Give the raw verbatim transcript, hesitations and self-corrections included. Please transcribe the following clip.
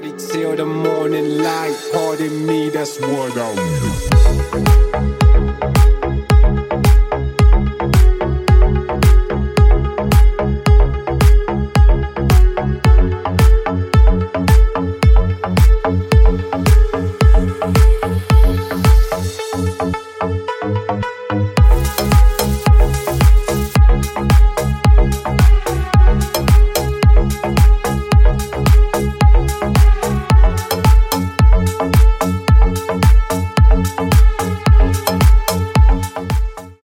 Till the morning light, pardon me, that's what I do.